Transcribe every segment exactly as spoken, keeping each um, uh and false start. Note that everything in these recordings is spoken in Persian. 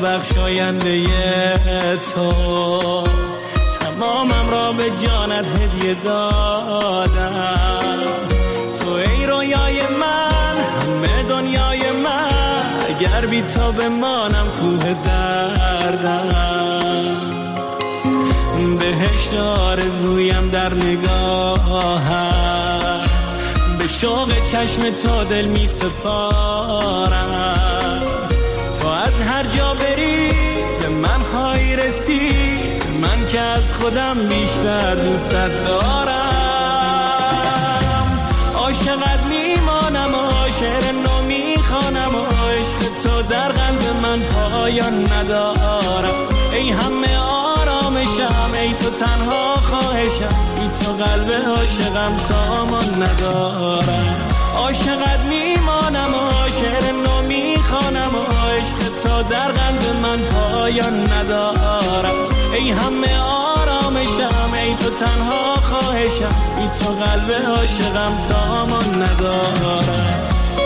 بخشاینده تو، تمامم را به جانت هدیه دادم. تو ای رویای من، همه دنیای من، اگر بی تو بمانم کوه دردم. بهشت آرزویم در نگاهت، به شوق چشم تو دل می سپارم. تو از هر جا بری به من خواهی رسید، من که از خودم بیشتر دوستت دارم. عاشقت میمانم و شعر نو میخوانم و عشق تو در قلب من پایان ندارم. ای همه آرامشم، ای تو تنها خواهشم، ای تو قلب عاشقم سامان ندارم. عاشقت میمانم و شعر نو میخوانم و عشق تو در قلب من پایان ندارم. ای همه آرامشم، ای تو تنها خواهشم، ای تو قلب عاشقم سامان ندارم.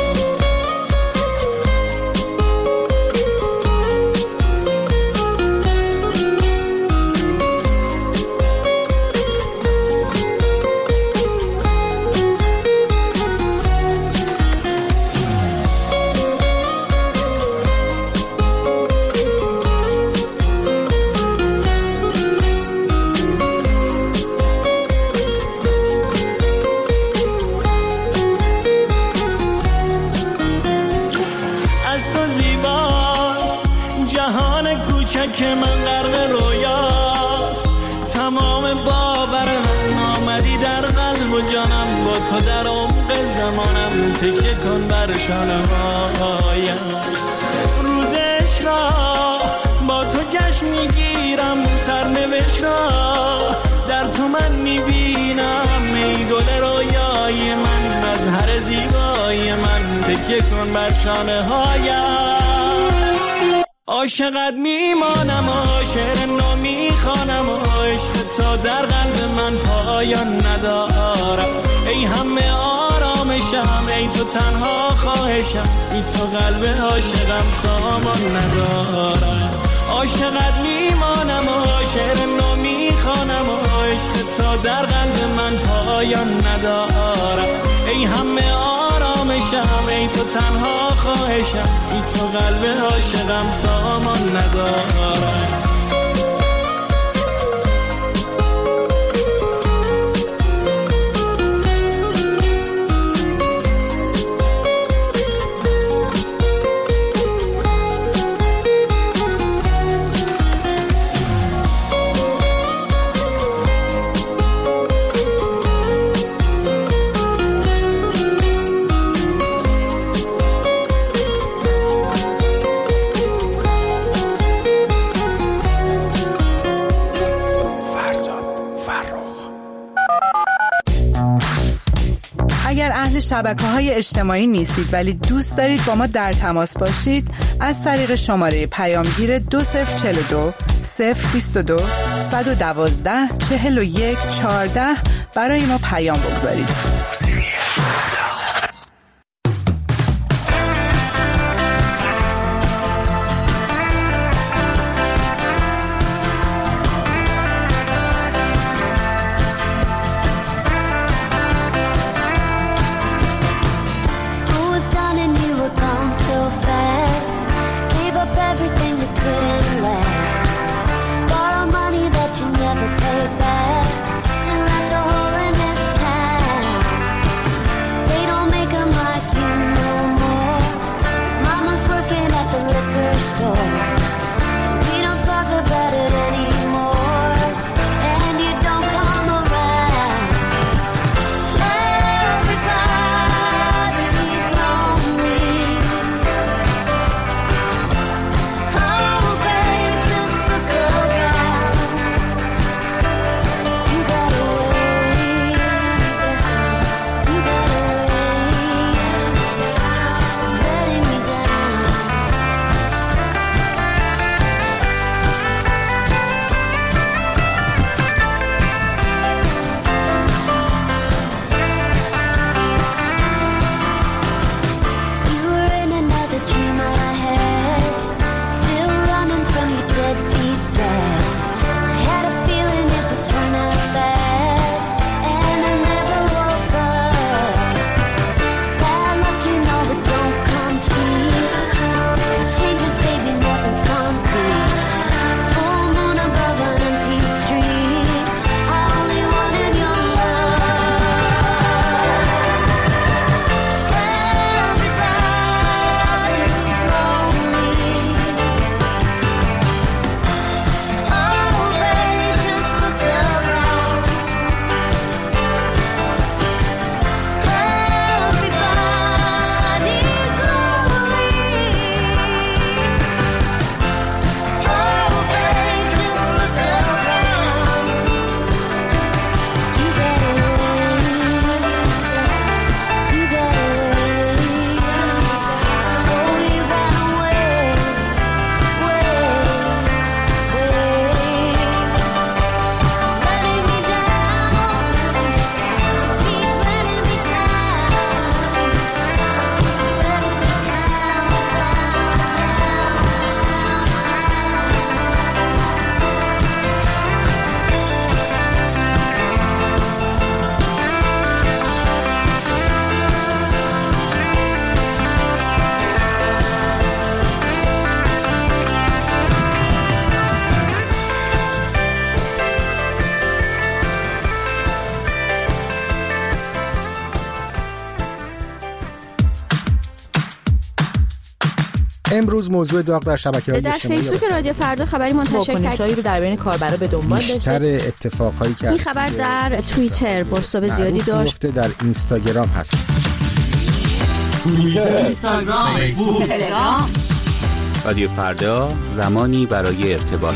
که من غرق رویاست، تمام باور من آمدی در قلب و جانم، با تو در عمق زمانم تکیه کن بر شانه هایم. روزش را با تو جشن میگیرم، سرنوشت را در تو من میبینم. ای گل رویای من، مظهر زیبای من، تکیه کن بر شانه هایم. عاشقت میمانم و شعر نو میخوانم و عشق تو در قلب من پایان ندارم. ای همه آرامشم، ای تو تنها خواهشم، ای تو قلب عاشقم سامان ندارم. عاشقت میمانم و شعر نو میخوانم و عشق تو در قلب من پایان ندارم. ای همه آرامشم، ای تو تنها خواهشم، ای تو قلب عاشقم سامان ندارم. شبکه‌های اجتماعی نیستید ولی دوست دارید با ما در تماس باشید، از طریق شماره پیامگیر دو صفر چهل و دو صفر بیست و دو صد و دوازده چهل و یک چهارده برای ما پیام بگذارید. Never paid back and left a hole in this town. امروز موضوع داغ در شبکه‌های اجتماعی در فیسبوک رادیو فردا خبری منتشر کرد. واکنشایی رو در بین کاربرا به دنبال داشته. بیشتر اتفاقایی که این خبر در توییتر بازتاب زیادی داشت. در اینستاگرام هست. توییتر، اینستاگرام، فیسبوک، تلگرام. رادیو فردا، زمانی برای ارتباط.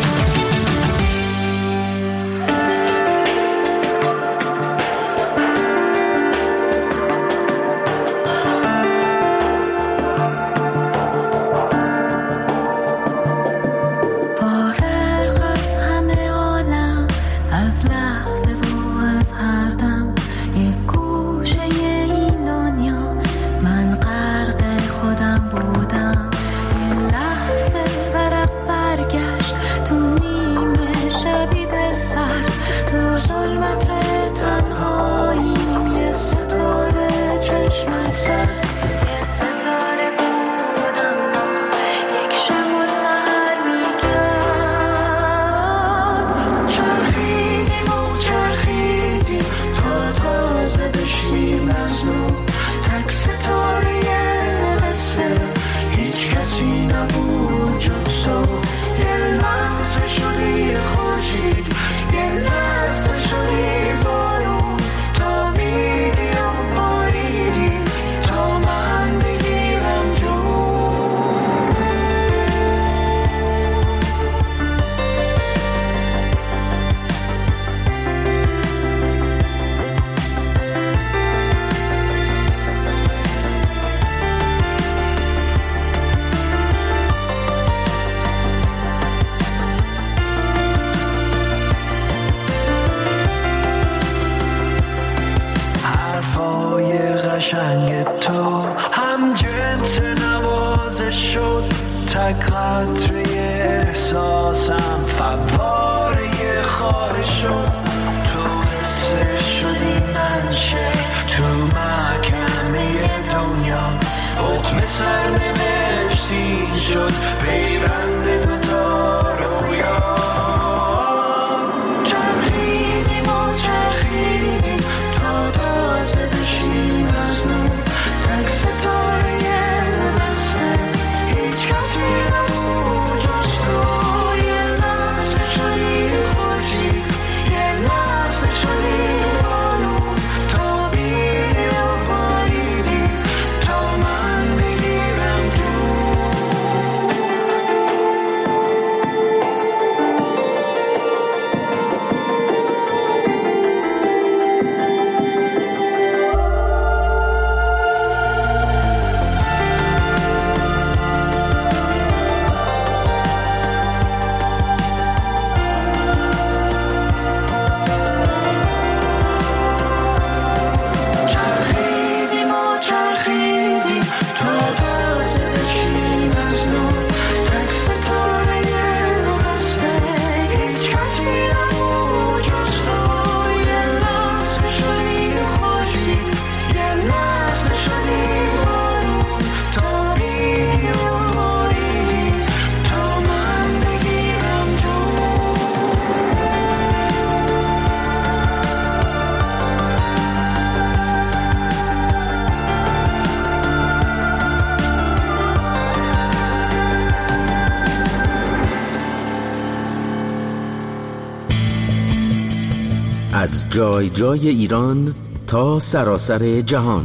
از جای جای ایران تا سراسر جهان،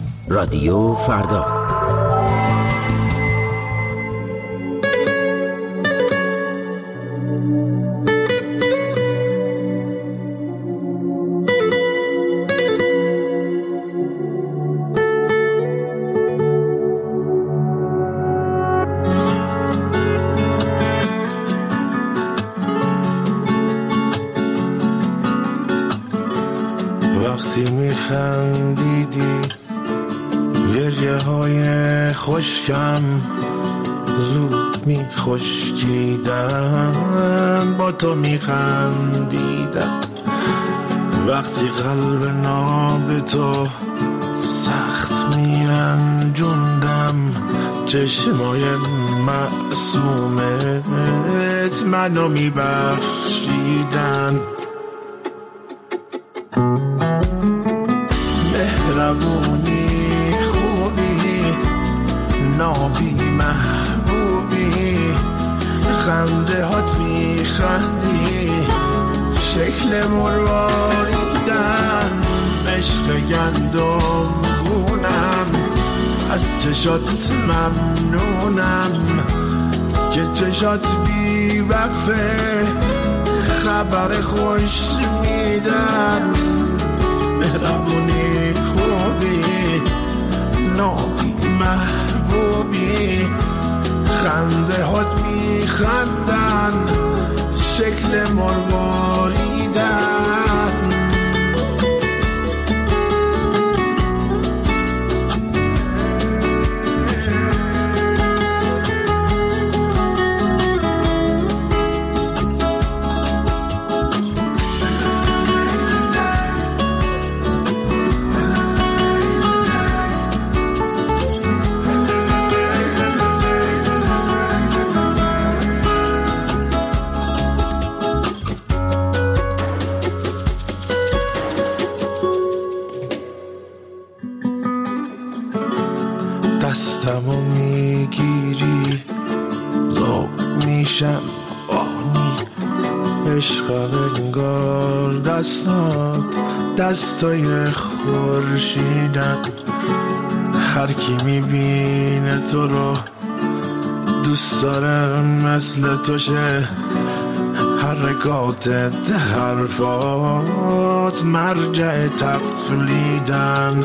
رادیو فردا. وقتی میخندیدی گریه های خشکم زود میخشکیدن، با تو میخندیدم. وقتی قلب ناب تو سخت میرنجوندم، چشمای معصومت منو میبخشیدن. مهربونی خوبی نابی محرم شکل مرواریدن، عشق گندمونم، از چشات ممنونم که چشات بی وقفه خبر خوش میدن. مهربونی خوبی نابی محبوبی، خنده هات میخندن شکل مرواریدن. دستمو میگیری ذوق میشم آنی، عشقم انگار دستات دستای خورشیدن. هر کی میبینه تو رو دوست داره مثل تو شه، حرکاتت حرفات مرجع تقلیدن.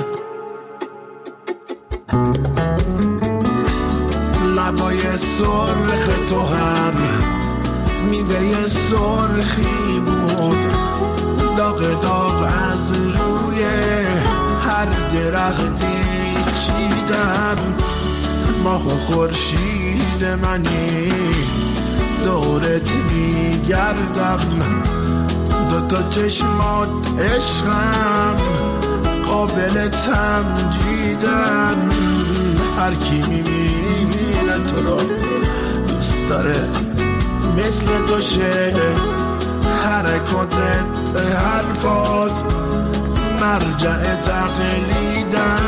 لبای سرخ تو هر میوه سرخی بود، داغ داغ از روی هر درختی چیدن. ماه و خورشید منی دورت میگردم، دوتا چشمات عشقم قابل تمجیدن. هر کی میبینه تو رو دوست داره مثل تو شه، حرکاتت حرفات مرجع تقلیدن.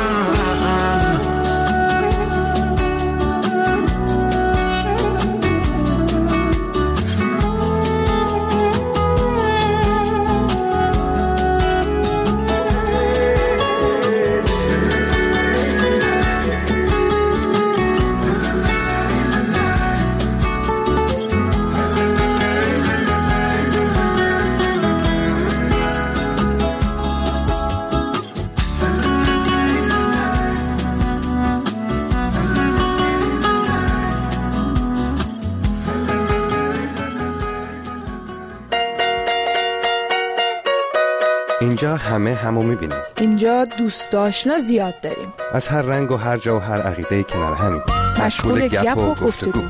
اینجا همه همو میبینیم. اینجا دوست آشنا زیاد داریم، از هر رنگ و هر جا و هر عقیده کنار همین، مشغول گپ و گفتگو.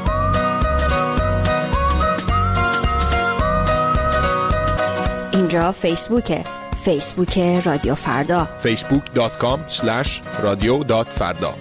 اینجا فیسبوکه، فیسبوک رادیو فردا، فیسبوک دات کام اسلش رادیو دات فردا.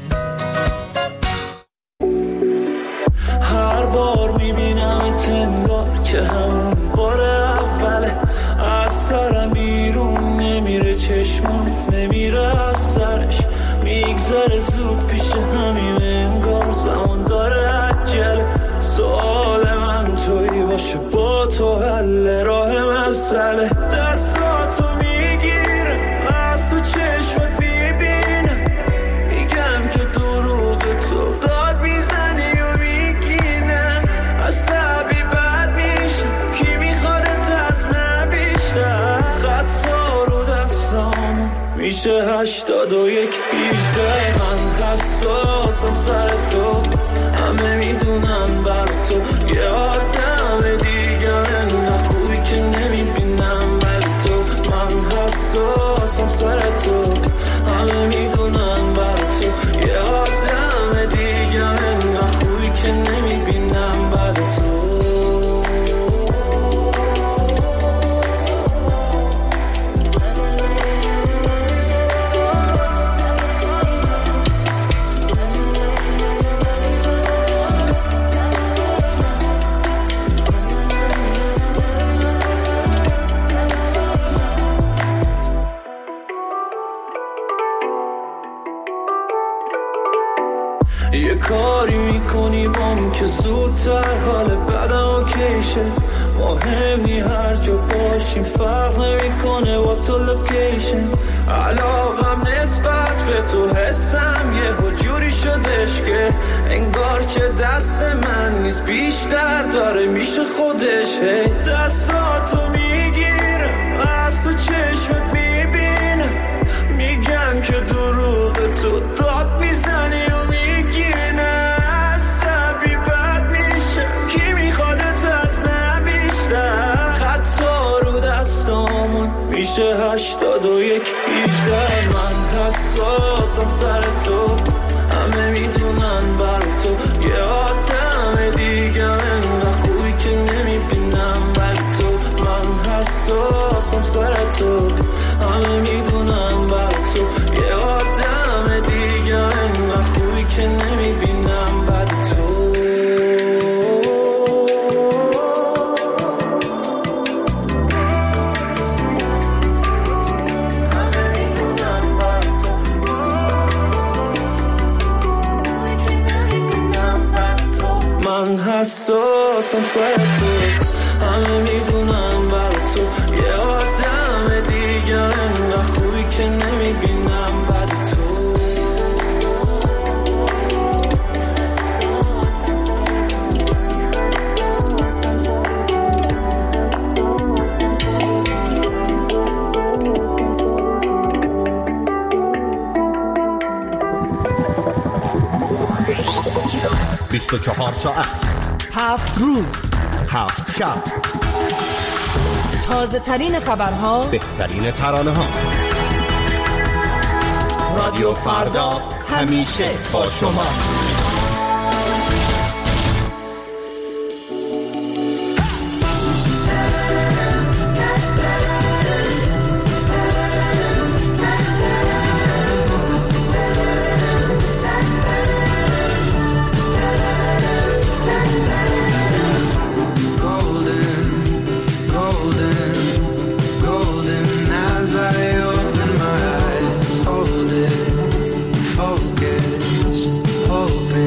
هر بار میبینم تنگار که همون بار اوله، از سرم بیرون نمیره، چشمات نمیره از سرش، میگذره زود پیش همیم انگار زمان داره عجله. سوال من توی باشه با تو حل راه مسئله، دستاتو میگیره از تو چشمات میبینه، میگم که دروغ تو داد میزنی و میگینه، عصبی بد میشه کی میخواد از من بیشتر، خطا رو دستامو میشه هشتاد و یک بیشتر. من حساسم سر تو، همه میدونم بر تو یه آدم دیگره، نه خوبی که نمیبینم بر تو. من حساسم سر تو، همه میدونم بر تو یه آدم دیگره، نه خوبی که نمیبینم بر تو. یه کاری میکنی بام که زودتر حال بدم اوکی شه، مهمی هر جا باشیم فرق نمیکنه با تو لوکیشن. علاقم نسبت به تو حسم یه جوری شدش که انگار که دست من نیست بیشتر داره میشه خودش. دستاتو میگیرم از تو چشمت میبینم میگم که دروغ تو داد میزنی و میگیری نه عصبی بد میشه کی میخوادت از من بیشتر. خطا رو دستامون میشه هشتاد و یک بیشتر. من حساسم سر تو همه میدونن بر تو یه آدم دیگه انقدر خوبی که نمیبینم بر تو. من حساسم سر تو همه میدونن بر تو یه آدم دیگه انقدر خوبی که نمیبینم بر تو. من حساسم سر تو همه میدونم بر تو یه آدم دیگه انقدر خوبی که نمیبینم بر تو. بیست و چهار ساعت، هفت روز، هفت شب، تازه ترین خبرها، بهترین ترانه ها. رادیو فردا همیشه با شماست. Focus, hope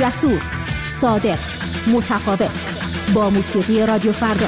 جسور، صادق، متفاوت. با موسیقی رادیو فردا.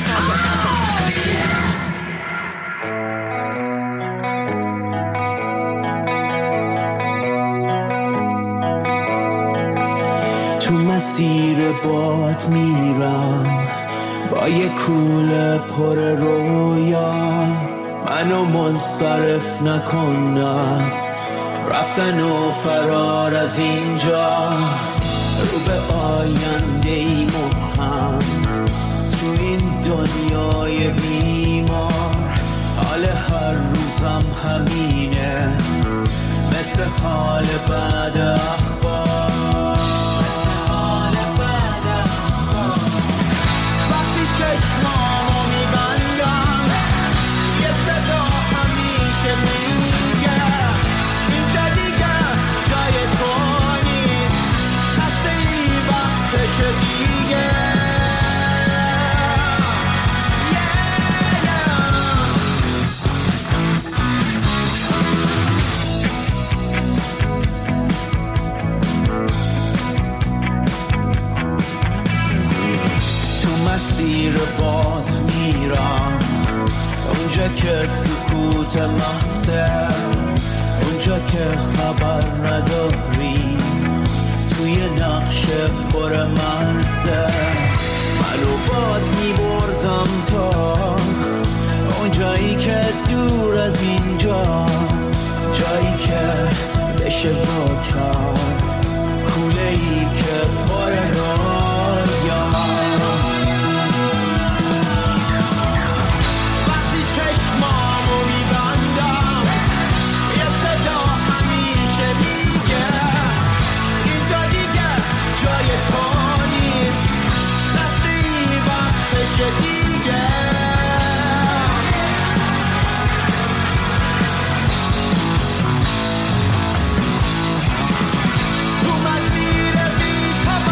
تو مسیر باد میرم با یه کوله پر رویا، منو منصرف نکن از رفتن و فرار از اینجا، رو به آینده ای مبهم تو این دنیای بیمار. حال هر روزم همینه مثل حال بعد اخبار. وقتی چشمامو میبندم یه صدا همیشه میگه اینجا دیگه جای تو نیست، خسته ای وقتش دیگه. مسیر باد میرم اونجا که سکوت محضه، اونجا که خبر نداری توی نقش پر مرزه. منو باد میبردم تا اونجایی که دور از اینجاست، جایی که بشه رو کرد کوله ای که پر رویا. تو مسیر بی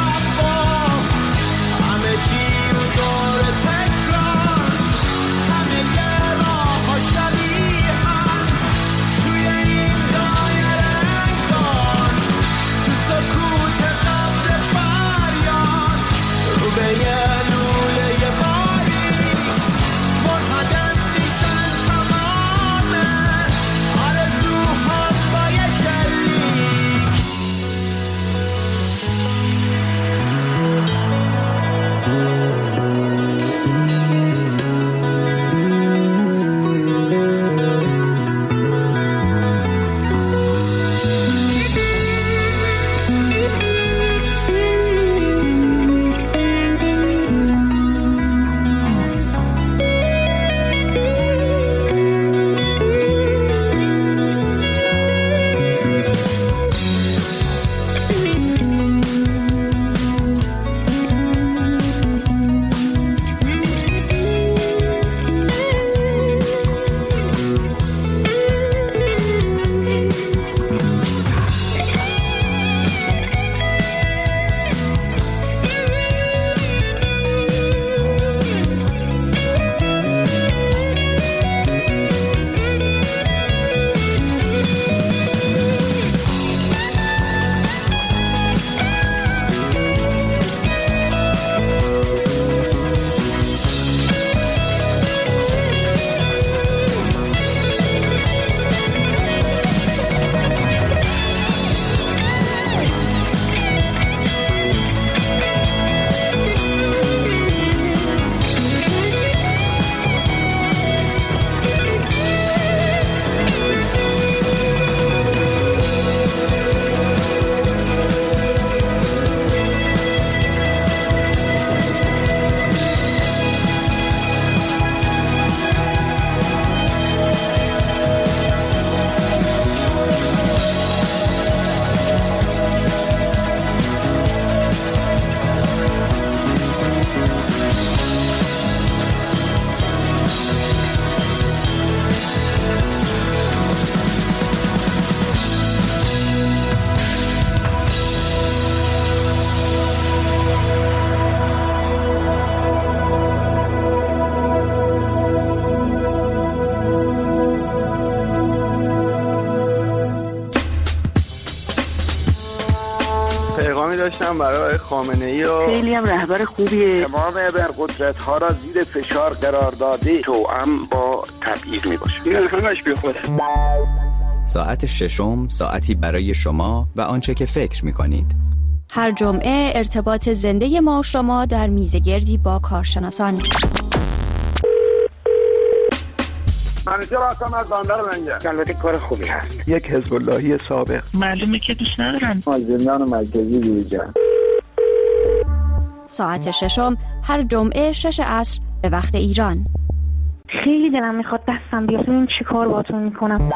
داشتم برای خامنه‌ای و خیلی هم رهبر خوبیه. تمام ابرقدرت‌ها را زیر فشار قرار داده توأم با تبعیض میباشه. این همش بیخوده. ساعت ششم ساعتی برای شما و آنچه که فکر می‌کنید. هر جمعه ارتباط زنده ما و شما در میزگردی با کارشناسان. منیجر هستم از بندر منجر. البته کار خوبی هست. یک حزب اللهی سابق. معلومه که دوست ندارن. زندان مرکزی دیجا. ساعت ششم هر جمعه شش عصر به وقت ایران. خیلی دلم میخواد دستم بیاد ببینم چی کار باهاتون میکنم.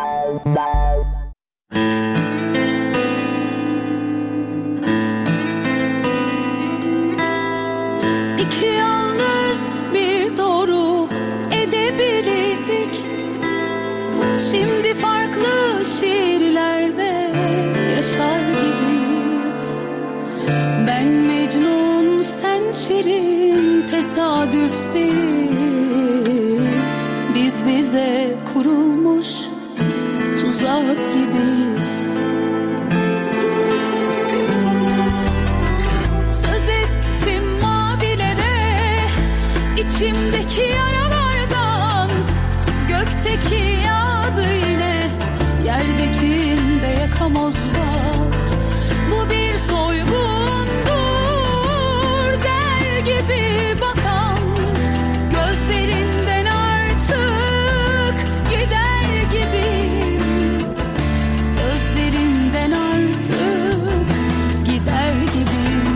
İki yalnız bir doğru edebilirdik. Şimdi farklı şiirlerde yaşar gibiyiz. Ben Mecnun, sen Şirin, tesadüf değil. Biz bize kurulmuş tuzak gibiyiz. Söz ettim mavilere, içimdeki yaralardan. Gökteki yağdı yine, yerdekinde yakamoz var. Bu bir soygundur der gibi bakan. Gözlerinden artık gider gibiyim. Gözlerinden artık gider gibiyim.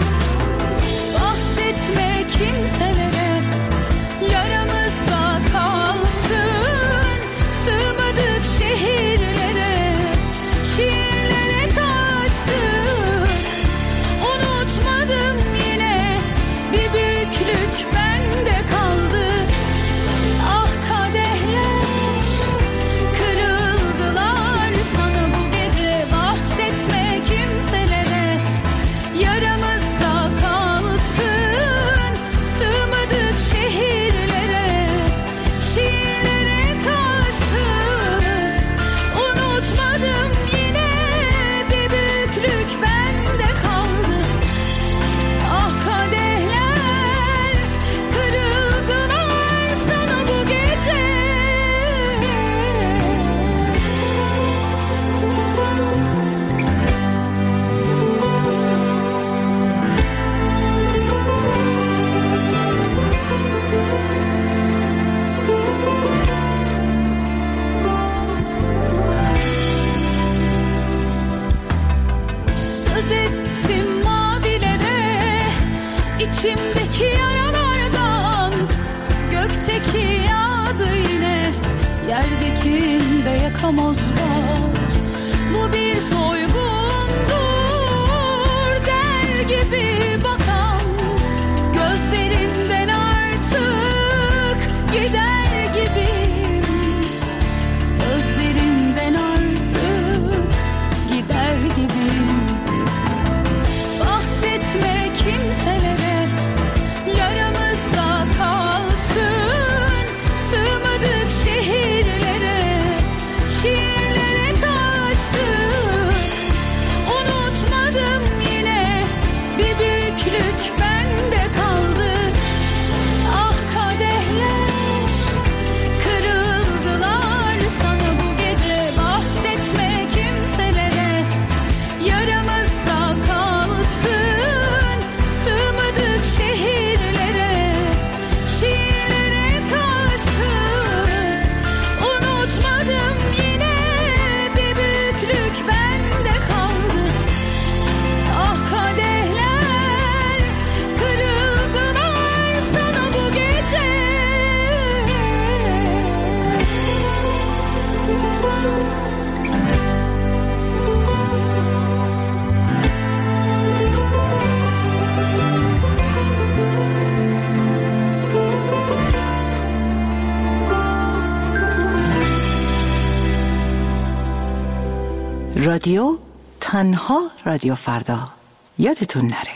Bahsetme kimselere, yaramızda kalsın. Sığmadık şehirlere, şiirlere taştık. Unutmadım yine, bir büyüklük bende kaldı. Ah kadehler kırıldılar sana bu gece. Bahsetme kimselere, yaramızda kalsın. Sığmadık şehirlere, şiirlere taştık. Unutmadım yine, bir büyüklük bende kaldı. Ah kadehler kırıldılar sana bu gece. Söz ettim mavilere, içimdeki yaralardan. Gökteki yağdı yine, yerdekinde yakamoz var. Bu bir soygundur der gibi bakan. Gözlerinden artık gider gibiyim. Gözlerinden artık gider gibiyim. Bahsetme kimselere, yaramızda kalsın. Sığmadık şehirlere, şiirlere taştık. Unutmadım yine, bir büyüklük bende kaldı. Ah kadehler kırıldılar sana bu gece. Bahsetme kimselere, yaramızda kalsın. Sığmadık şehirlere, şiirlere taştık. Unutmadım yine, bir büyüklük bende kaldı. Ah kadehler kırıldılar sana bu gece. رادیو تنها رادیو فردا، یادتون نره.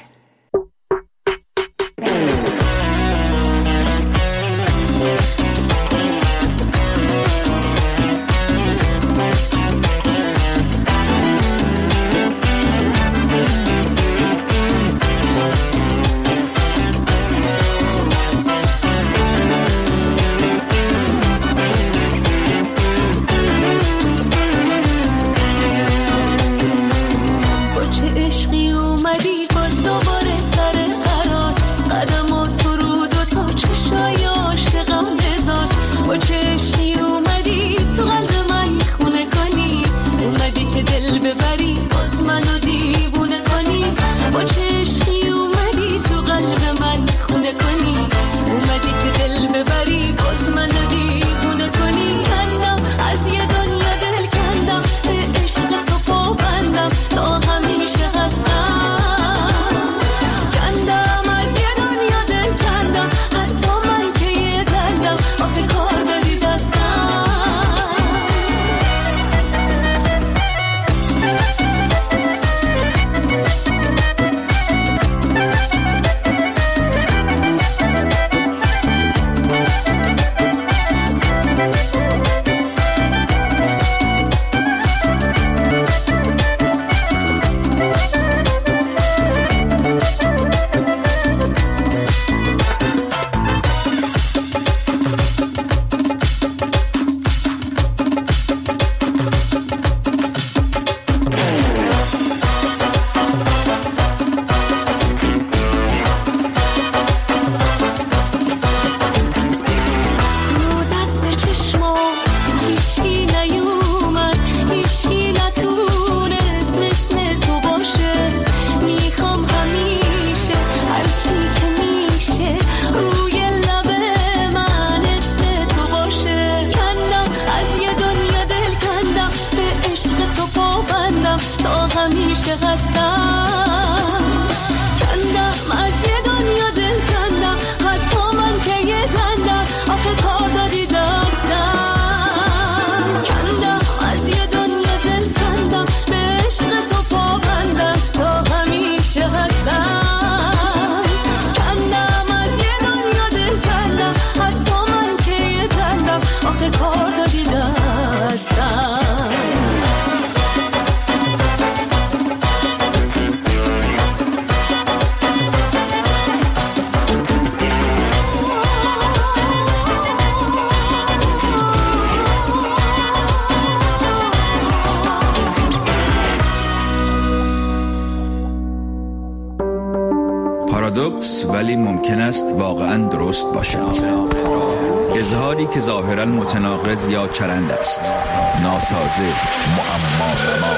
پارادوکس ولی ممکن است واقعا درست باشد. اظهاری که ظاهرا متناقض یا چرند است. ناسازه، معما.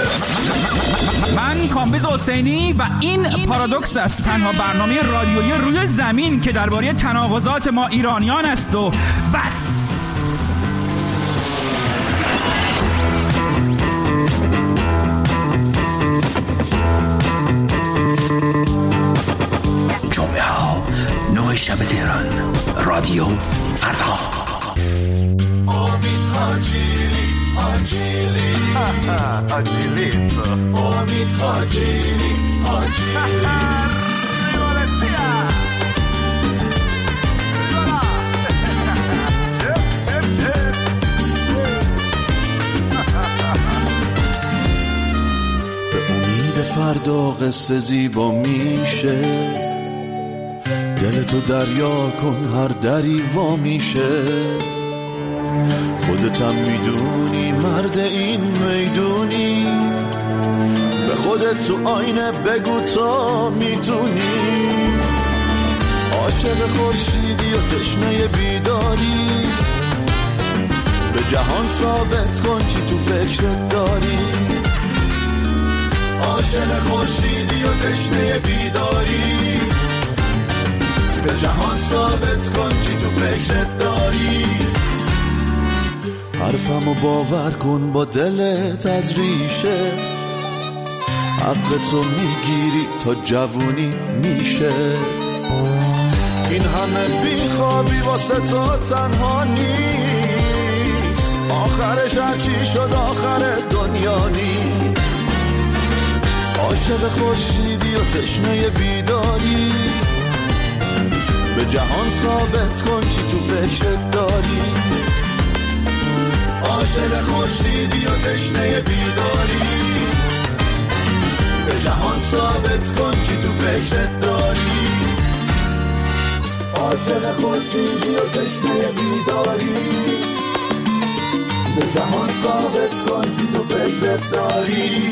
من کامبیز حسینی و این پارادوکس است، تنها برنامه رادیویی روی زمین که درباره تناقضات ما ایرانیان است و بس. جمعه ها نه شب تهران، رادیو فردا. امید حاجیلی حاجیلی حاجیلی امید حاجیلی حاجیلی به امید فردا قصه زیبا میشه، دلتو دریا کن هر دری وا میشه. خودتم میدونی مرد این میدونی، به خودت تو آینه بگو تا میتونی. عاشق خورشیدی و تشنه بیداری، به جهان ثابت کن چی تو فکرت داری. عاشق خورشیدی و تشنه بیداری، به جهان ثابت کن چی تو فکرت داری. حرفمو باور کن با دلت از ریشه، حق تو میگیری تا جوونی میشه. این همه بیخوابی واسه تو تنها نیست، آخرش هرچی شد آخر دنیا نیست. عاشق خورشیدی و تشنه بیداری، به جهان ثابت کن چی تو فکرت داری. عاشق خورشیدی و تشنه بیداری، به جهان ثابت کن چی تو فکرت داری. عاشق خورشیدی و تشنه بیداری، به جهان ثابت کن چی تو فکرت داری.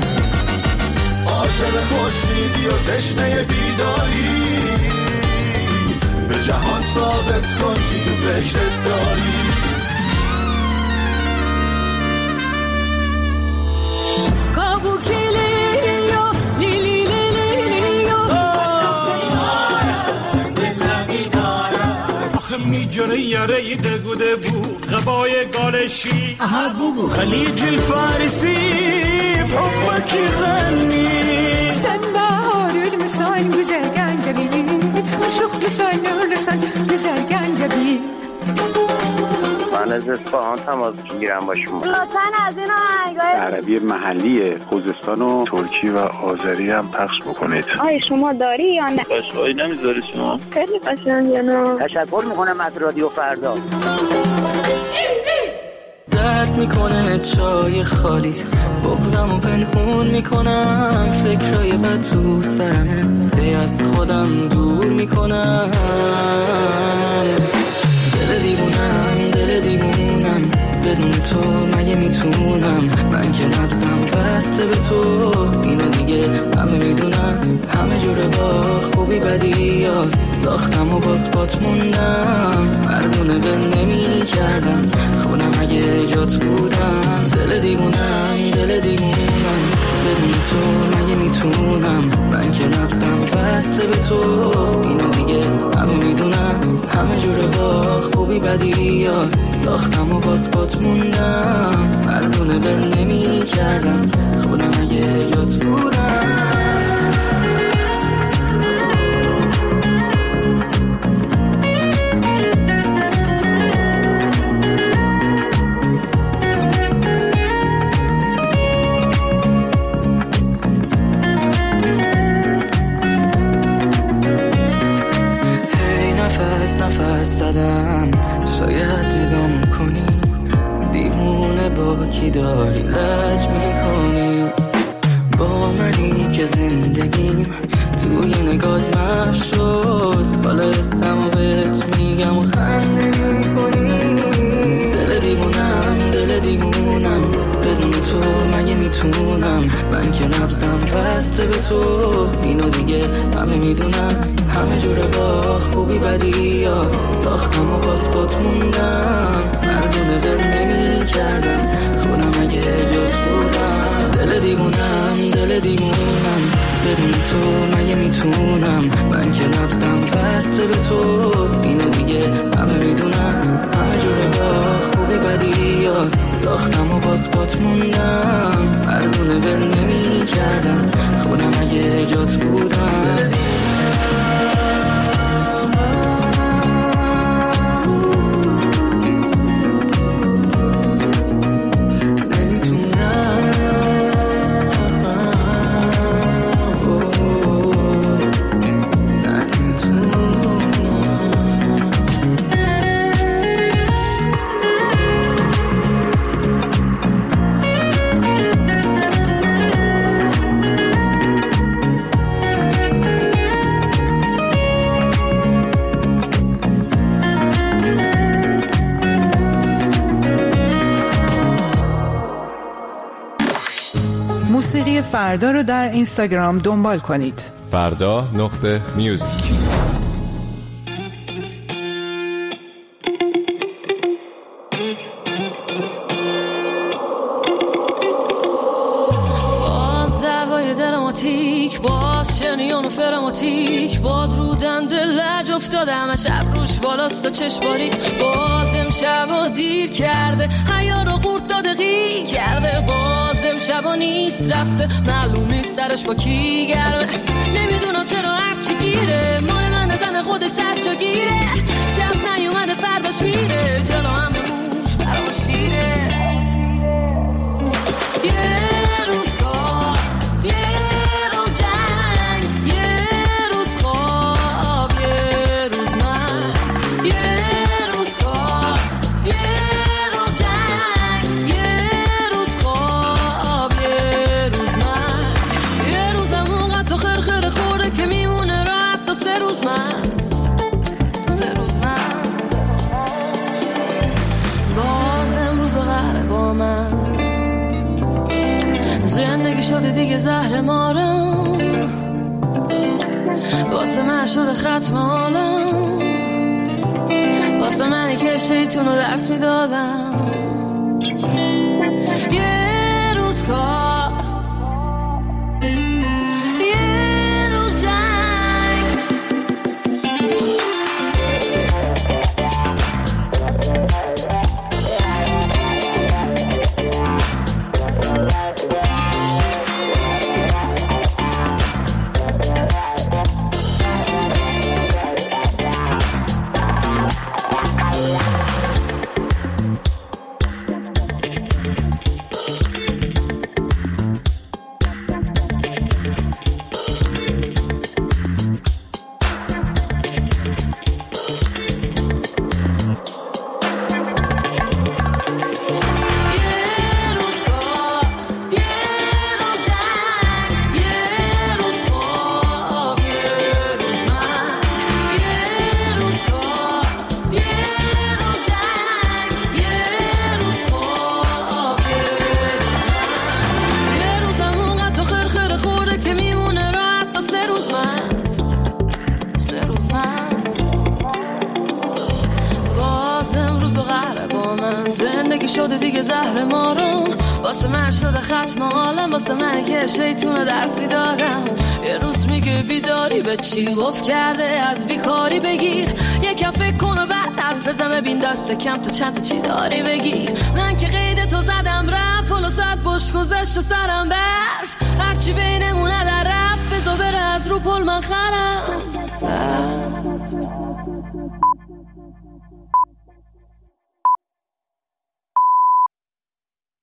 عاشق خورشیدی و تشنه بیداری، به جهان ثابت کن چی تو فکرت داری. میجره یاره دگوده بو غبای گالشی خلیج الفارسی بحبك غني سنبار المساين بزرگان جبی مشوق بساین لسان بزرگان جبی. من از اصفهان تماس میگیرم با شما. لطفاً از این آهنگای عربی محلی خوزستان و ترکی و آذری هم پخش بکنید. آیا شما داری یا نه؟ قشقایی نمیذاری شما؟ خیلی قشنگه نه. تشکر میکنم از رادیو فردا. درد میکنه چای خالیت، بغضمو پنهون میکنم، فکرای بد تو سرمه دی از خودم دور میکنم. دل دیوونم دل دیوونم بدون تو مگه میتونم، من که نبضم بسته به تو، اینو دیگه همه میدونم. همه جوره با خوبی بدی یاد ساختم و باز بات موندم، مردونه به نمی کردم خودم اگه جات بودم. دل دیوونم دل دیوونم بدون تو مگه میتونم، من که نبضم بسته به تو، اینو دیگه همه میدونم. همه جوره با خوبی بدی یاد ساختم و باز بات موندم، مردونه به نمی کردم خودم اگه جات بودم. نفس زدم شاید نگام کنی، دیوونه با کی داری لج میکنی، با منی که زندگیم توی نگات محو شد، حالا اسمو بهت میگم و خنده میکنی. دل دیوونم دل دیوونم بدون تو مگه میتونم، من که نبضم بسته به تو، اینو دیگه همه میدونم. همه جوره با خوبی بدیات ساختم و پاسپورت موندم مردونه بل نمی کردم خودم اگه جز بودم دل دیوونم دل دیوونم بدون تو مگه میتونم من که نبزم بسته به تو اینو دیگه همه میدونم همه جوره با خوبی بدیات ساختم و پاسپورت موندم مردونه بل نمی کردم خودم اگه جات بودم موسیقی فردا رو در اینستاگرام دنبال کنید. فردا نقطه میوزیک. باز دوای دراماتیک باز شنیان و فراماتیک باز رو دنده لج افتاده همه شب روش بالاست و چشماریک باز امشب و دیر کرده حیا رو قورت داده غی کرده باز امشب نیست رفته معلوم نیست سرش با کی گرمه نمیدونم چرا هرچی گیره مال من زن خودش سر جا گیره شب نیومده فرداش میره جلو هم موش برام شیره یه روز کار یه روز جنگ یه روز خواب یه روز من یه روز کار یه روز جنگ یه روز خواب یه روز من یه روزم اونقدر تو خرخر خورده که میمونه راحت تا سه روز مست سه روز مست باز امروز قهره با من زندگی شده دیگه زهر مارم واسه من شده ختم عالم واسه منی که شیطونو درس میدادم یه روز کار یه روز جنگ زندگی شده دیگه زهر مارم واسه من شده ختم عالم واسه من که شیطون درس میدادم یه روز میگه بیداری به چی گفت کرده از بیکاری بگیر یکم فکر کن و بعد حرف بزن ببین دست کم تو چند تا چی داری بگیر من که قید تو زدم رفت پلو ساعت بش گذشت و سرم برف هرچی بینمونه در رفت بزو بره از رو پل من خرم رفت